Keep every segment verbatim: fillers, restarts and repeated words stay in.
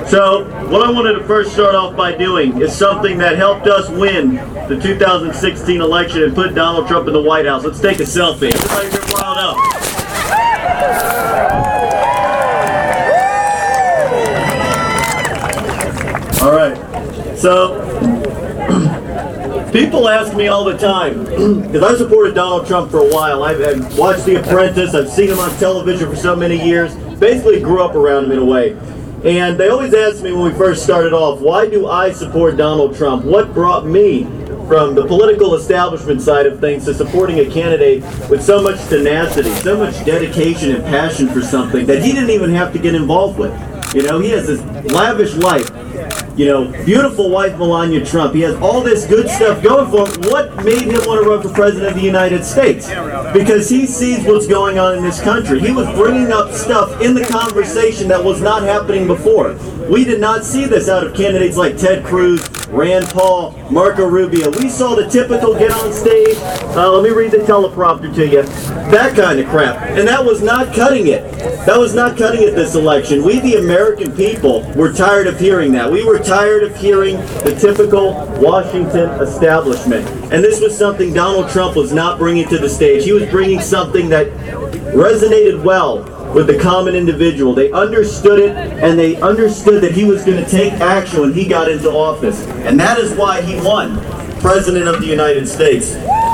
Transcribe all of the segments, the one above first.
So, what I wanted to first start off by doing is something that helped us win the two thousand sixteen election and put Donald Trump in the White House. Let's take a selfie. Everybody get riled up. All right. So, people ask me all the time, because I supported Donald Trump for a while. I've, I've watched The Apprentice. I've seen him on television for so many years. Basically grew up around him in a way. And they always ask me when we first started off, why do I support Donald Trump? What brought me from the political establishment side of things to supporting a candidate with so much tenacity, so much dedication and passion for something that he didn't even have to get involved with? You know, he has this lavish life. You know, beautiful wife Melania Trump. He has all this good stuff going for him. What made him want to run for president of the United States? Because he sees what's going on in this country. He was bringing up stuff in the conversation that was not happening before. We did not see this out of candidates like Ted Cruz, Rand Paul, Marco Rubio. We saw the typical get on stage, uh, let me read the teleprompter to you, that kind of crap. And that was not cutting it. That was not cutting it this election. We, the American people, were tired of hearing that. We were tired of hearing the typical Washington establishment. And this was something Donald Trump was not bringing to the stage. He was bringing something that resonated well with the common individual. They understood it, and they understood that he was going to take action when he got into office. And that is why he won President of the United States.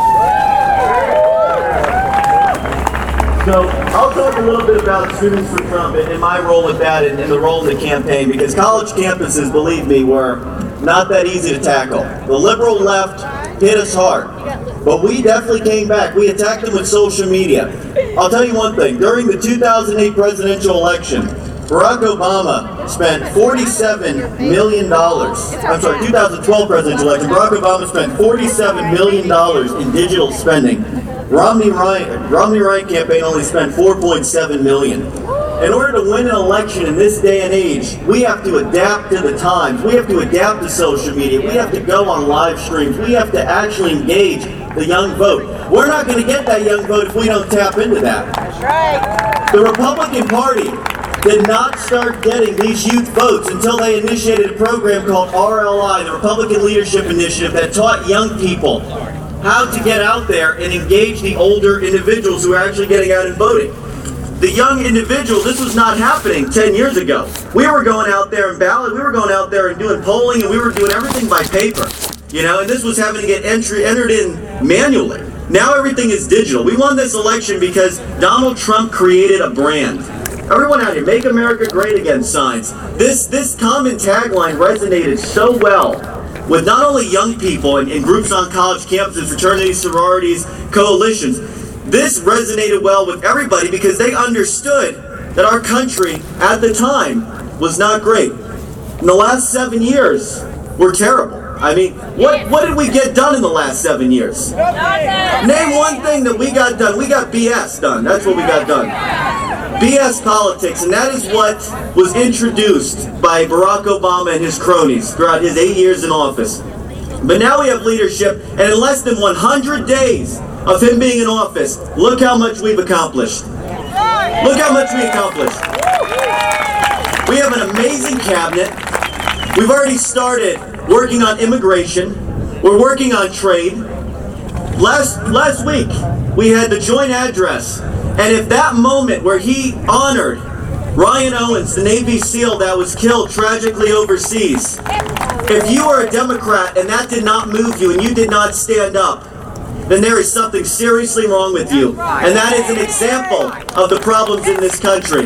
So I'll talk a little bit about Students for Trump and my role with that and, and the role in the campaign, because college campuses, believe me, were not that easy to tackle. The liberal left hit us hard, but we definitely came back. We attacked them with social media. I'll tell you one thing, during the two thousand eight presidential election, Barack Obama spent forty-seven million dollars. I'm sorry, two thousand twelve presidential election, Barack Obama spent forty-seven million dollars in digital spending. Romney Ryan, Romney Ryan campaign only spent four point seven million dollars. In order to win an election in this day and age, we have to adapt to the times. We have to adapt to social media. We have to go on live streams. We have to actually engage the young vote. We're not going to get that young vote if we don't tap into that. That's right. The Republican Party did not start getting these youth votes until they initiated a program called R L I, the Republican Leadership Initiative, that taught young people how to get out there and engage the older individuals who are actually getting out and voting. The young individuals, this was not happening ten years ago. We were going out there and ballot, we were going out there and doing polling, and we were doing everything by paper. You know, and this was having to get entry entered in manually. Now everything is digital. We won this election because Donald Trump created a brand. Everyone out here, make America great again signs. This, this common tagline resonated so well with not only young people and, and groups on college campuses, fraternities, sororities, coalitions. This resonated well with everybody because they understood that our country at the time was not great. In the last seven years, we're terrible. I mean, what, what did we get done in the last seven years? Name one thing that we got done. We got B S done. That's what we got done. B S politics, and that is what was introduced by Barack Obama and his cronies throughout his eight years in office. But now we have leadership, and in less than one hundred days of him being in office, look how much we've accomplished. Look how much we accomplished. We have an amazing cabinet. We've already started working on immigration. We're working on trade. Last, last week, we had the joint address. And if that moment where he honored Ryan Owens, the Navy SEAL that was killed tragically overseas, if you are a Democrat and that did not move you and you did not stand up, then there is something seriously wrong with you. And that is an example of the problems in this country.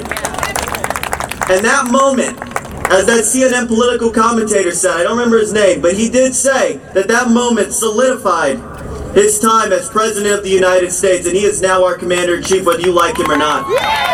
And that moment, as that C N N political commentator said, I don't remember his name, but he did say that that moment solidified his time as President of the United States, and he is now our Commander-in-Chief, whether you like him or not.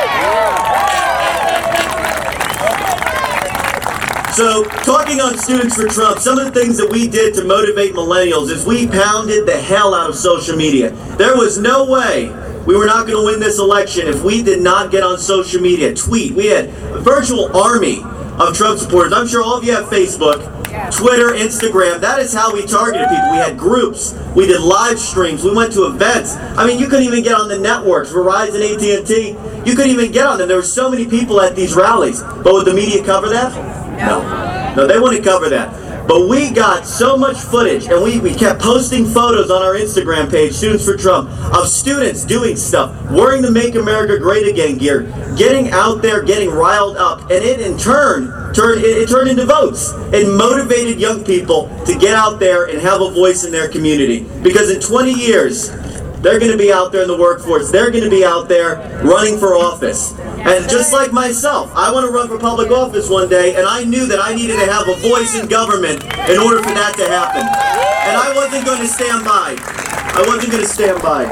So, talking on Students for Trump, some of the things that we did to motivate millennials is we pounded the hell out of social media. There was no way we were not going to win this election if we did not get on social media, tweet. We had a virtual army of Trump supporters. I'm sure all of you have Facebook, Twitter, Instagram. That is how we targeted people. We had groups. We did live streams. We went to events. I mean, you couldn't even get on the networks, Verizon, A T and T. You couldn't even get on them. There were so many people at these rallies. But would the media cover that? No. No, they wouldn't cover that. But we got so much footage, and we, we kept posting photos on our Instagram page, Students for Trump, of students doing stuff, wearing the Make America Great Again gear, getting out there, getting riled up, and it in turn, turned, it, it turned into votes. It motivated young people to get out there and have a voice in their community. Because in twenty years, they're going to be out there in the workforce. They're going to be out there running for office. And just like myself, I want to run for public office one day, and I knew that I needed to have a voice in government in order for that to happen. And I wasn't going to stand by. I wasn't going to stand by.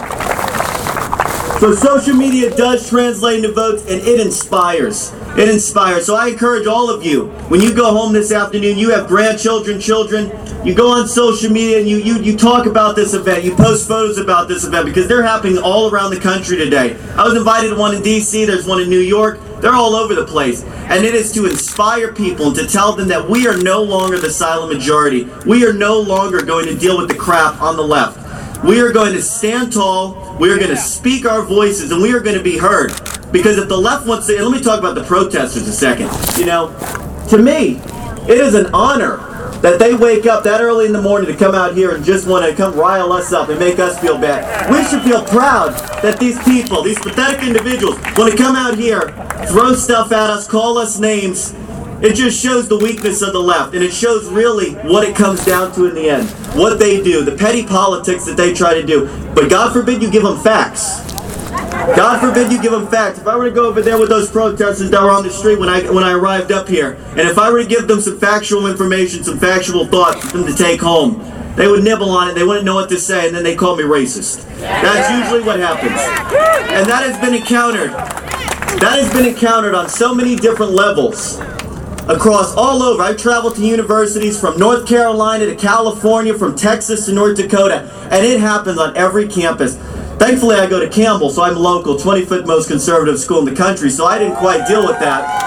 So social media does translate into votes, and it inspires. It inspires. So I encourage all of you, when you go home this afternoon, you have grandchildren, children, you go on social media and you, you, you talk about this event, you post photos about this event, because they're happening all around the country today. I was invited to one in D C, there's one in New York, they're all over the place. And it is to inspire people and to tell them that we are no longer the silent majority. We are no longer going to deal with the crap on the left. We are going to stand tall, we are going to speak our voices, and we are going to be heard. Because if the left wants to, and let me talk about the protesters a second. You know, to me, it is an honor that they wake up that early in the morning to come out here and just want to come rile us up and make us feel bad. We should feel proud that these people, these pathetic individuals, want to come out here, throw stuff at us, call us names. It just shows the weakness of the left, and it shows really what it comes down to in the end. What they do, the petty politics that they try to do. But God forbid you give them facts. God forbid you give them facts. If I were to go over there with those protesters that were on the street when I when I arrived up here, and if I were to give them some factual information, some factual thoughts for them to take home, they would nibble on it, they wouldn't know what to say, and then they call me racist. That's usually what happens. And that has been encountered. That has been encountered on so many different levels. Across all over. I've traveled to universities from North Carolina to California, from Texas to North Dakota, and it happens on every campus. Thankfully, I go to Campbell, so I'm local, twenty-fifth most conservative school in the country, so I didn't quite deal with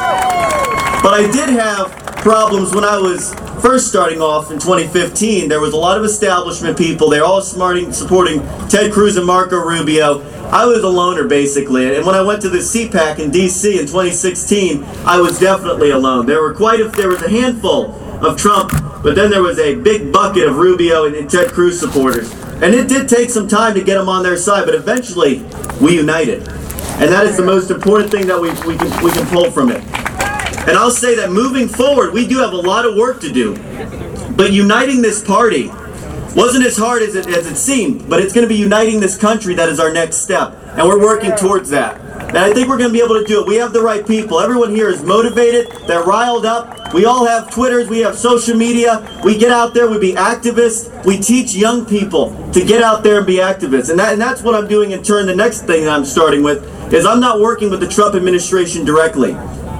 that. But I did have problems when I was first starting off in twenty fifteen. There was a lot of establishment people. They're all smarting, supporting Ted Cruz and Marco Rubio. I was a loner, basically. And when I went to the C PAC in D C in twenty sixteen, I was definitely alone. There were quite a, there was a handful of Trump, but then there was a big bucket of Rubio and, and Ted Cruz supporters. And it did take some time to get them on their side, but eventually we united. And that is the most important thing that we, we, can, we can pull from it. And I'll say that moving forward, we do have a lot of work to do. But uniting this party wasn't as hard as it, as it seemed, but it's going to be uniting this country that is our next step. And we're working towards that. And I think we're going to be able to do it. We have the right people. Everyone here is motivated. They're riled up. We all have Twitters. We have social media. We get out there. We be activists. We teach young people to get out there and be activists. And, that, and that's what I'm doing in turn. The next thing that I'm starting with is I'm not working with the Trump administration directly.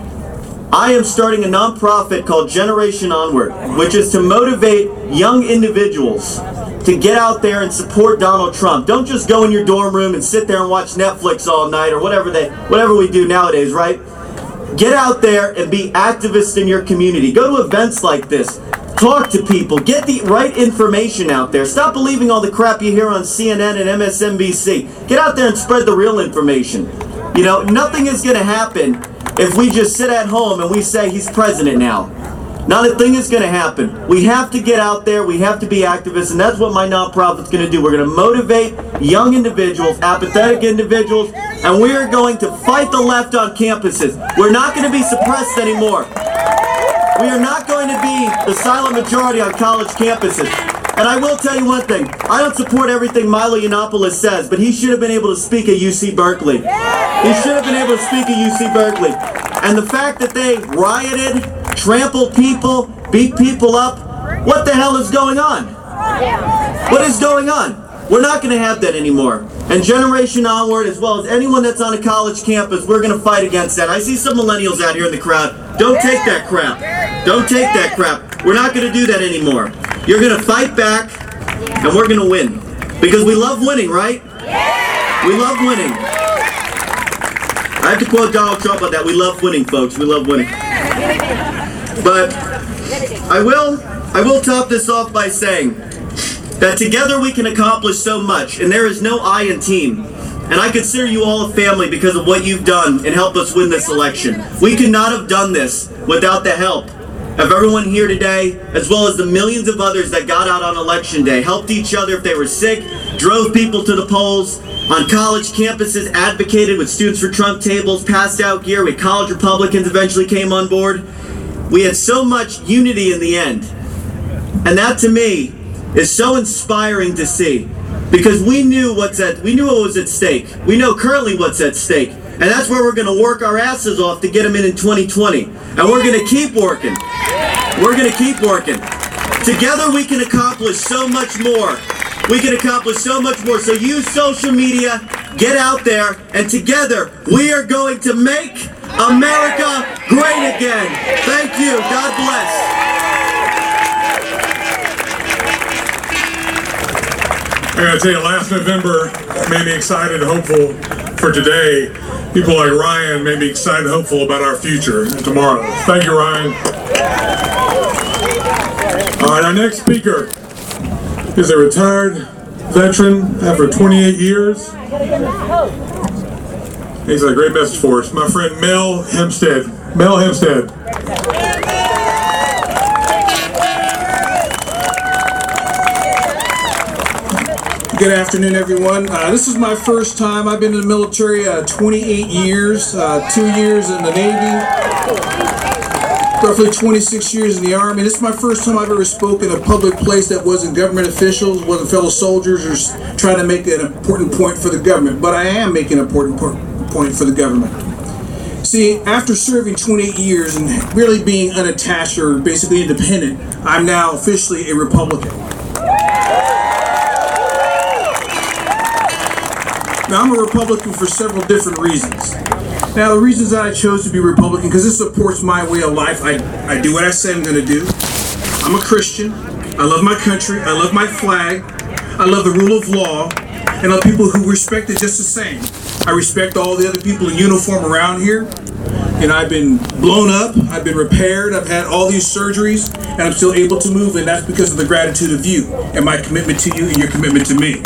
I am starting a nonprofit called Generation Onward, which is to motivate young individuals to get out there and support Donald Trump. Don't just go in your dorm room and sit there and watch Netflix all night or whatever they, whatever we do nowadays, right? Get out there and be activists in your community. Go to events like this. Talk to people. Get the right information out there. Stop believing all the crap you hear on C N N and M S N B C. Get out there and spread the real information. You know, nothing is going to happen if we just sit at home and we say he's president now. Not a thing is going to happen. We have to get out there. We have to be activists, and that's what my nonprofit's going to do. We're going to motivate young individuals, apathetic individuals, and we are going to fight the left on campuses. We're not going to be suppressed anymore. We are not going to be the silent majority on college campuses. And I will tell you one thing. I don't support everything Milo Yiannopoulos says, but he should have been able to speak at U C Berkeley. He should have been able to speak at U C Berkeley. And the fact that they rioted, trampled people, beat people up, what the hell is going on? What is going on? We're not going to have that anymore. And Generation Onward, as well as anyone that's on a college campus, we're going to fight against that. I see some millennials out here in the crowd. Don't take that crap. Don't take that crap. We're not going to do that anymore. You're going to fight back, and we're going to win. Because we love winning, right? We love winning. I have to quote Donald Trump on that. We love winning, folks. We love winning. But I will, I will top this off by saying that together we can accomplish so much, and there is no I in team. And I consider you all a family because of what you've done and helped us win this election. We could not have done this without the help of everyone here today, as well as the millions of others that got out on election day, helped each other if they were sick, drove people to the polls, on college campuses, advocated with Students for Trump tables, passed out gear, we college Republicans eventually came on board. We had so much unity in the end. And that to me is so inspiring to see, because we knew what's at, we knew what was at stake. We know currently what's at stake. And that's where we're going to work our asses off to get them in in twenty twenty. And we're going to keep working. We're going to keep working. Together we can accomplish so much more. We can accomplish so much more. So use social media, get out there, and together we are going to make America great again. Thank you. God bless. I gotta tell you, last November made me excited and hopeful for today. People like Ryan made me excited and hopeful about our future and tomorrow. Thank you, Ryan. All right, our next speaker is a retired veteran after twenty-eight years. He's got a great message for us. My friend Mel Hempstead. Mel Hempstead. Good afternoon, everyone. Uh, this is my first time. I've been in the military uh, twenty-eight years, uh, two years in the Navy, roughly twenty-six years in the Army. This is my first time I've ever spoken in a public place that wasn't government officials, wasn't fellow soldiers, or trying to make an important point for the government. But I am making an important point for the government. See, after serving twenty-eight years and really being unattached or basically independent, I'm now officially a Republican. Now, I'm a Republican for several different reasons. Now, the reasons that I chose to be Republican, because this supports my way of life. I, I do what I say I'm going to do. I'm a Christian. I love my country. I love my flag. I love the rule of law. And I love people who respect it just the same. I respect all the other people in uniform around here. And I've been blown up. I've been repaired. I've had all these surgeries. And I'm still able to move. And that's because of the gratitude of you and my commitment to you and your commitment to me.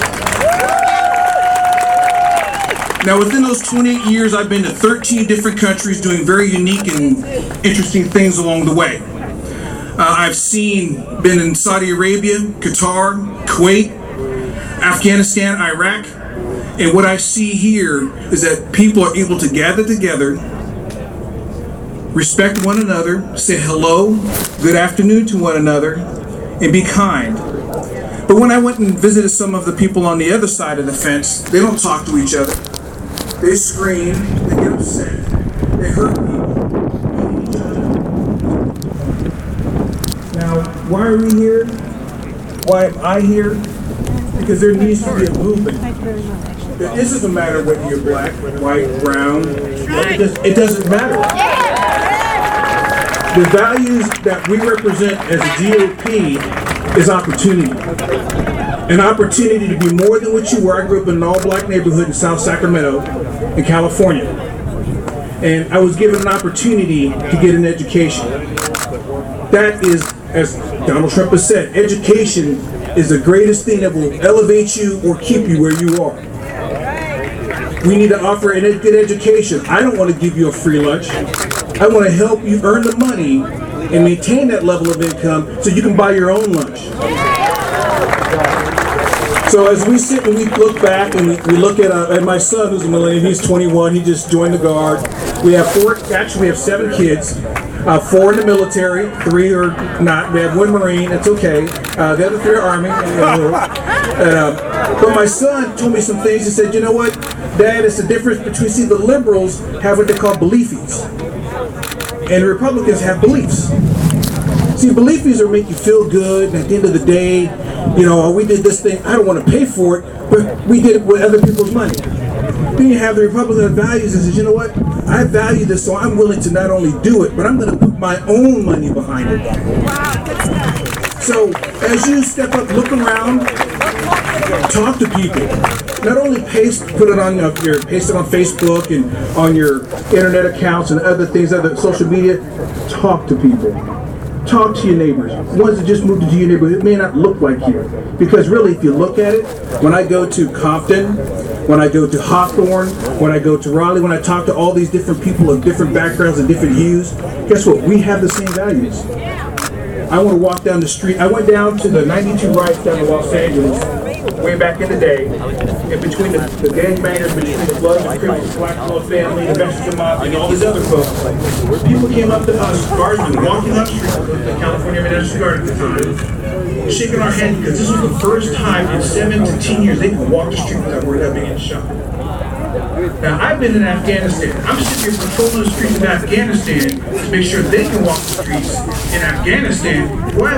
Now, within those twenty-eight years, I've been to thirteen different countries doing very unique and interesting things along the way. Uh, I've seen, been in Saudi Arabia, Qatar, Kuwait, Afghanistan, Iraq, and what I see here is that people are able to gather together, respect one another, say hello, good afternoon to one another, and be kind. But when I went and visited some of the people on the other side of the fence, they don't talk to each other. They scream, they get upset, they hurt people. Now, why are we here? Why am I here? Because there needs to be a movement. It doesn't matter whether you're black, white, brown, it, does, it doesn't matter. The values that we represent as a G O P is opportunity. An opportunity to be more than what you were. I grew up in an all-black neighborhood in South Sacramento, in California. And I was given an opportunity to get an education. That is, as Donald Trump has said, education is the greatest thing that will elevate you or keep you where you are. We need to offer a good education. I don't want to give you a free lunch. I want to help you earn the money and maintain that level of income so you can buy your own lunch. So as we sit and we look back and we, we look at, uh, at my son, who's a millennial, he's twenty-one, he just joined the Guard. We have four, actually we have seven kids, uh, four in the military, three are not. We have one Marine, that's okay. Uh, the other three are Army. And, uh, but my son told me some things. He said, you know what, Dad, it's the difference between, see, the liberals have what they call beliefies, and the Republicans have beliefs. See, beliefies are make you feel good, and at the end of the day, you know, oh, we did this thing, I don't want to pay for it, but we did it with other people's money. Then you have the Republican values that says, you know what, I value this, so I'm willing to not only do it, but I'm going to put my own money behind it. So, as you step up, look around, talk to people. Not only paste, put it on you know, your, paste it on Facebook and on your internet accounts and other things, other social media, talk to people. talk to your neighbors. Ones that just moved into your neighborhood, it may not look like you. Because really, if you look at it, when I go to Compton, when I go to Hawthorne, when I go to Raleigh, when I talk to all these different people of different backgrounds and different hues, guess what? We have the same values. I want to walk down the street. I went down to the ninety-two riots down in Los Angeles way back in the day, and between the, the gangbangers, between the Bloods and Crips, the Black Blood family, the Mexican Mob, and all these other folks, people came up to us, guardsmen, walking up the street, the California National Guard at the time, shaking our hand because this was the first time in seven to ten years they could walk the street without worried about being shot. Now, I've been in Afghanistan. I'm sitting here patrolling the streets of Afghanistan to make sure they can walk the streets in Afghanistan. Why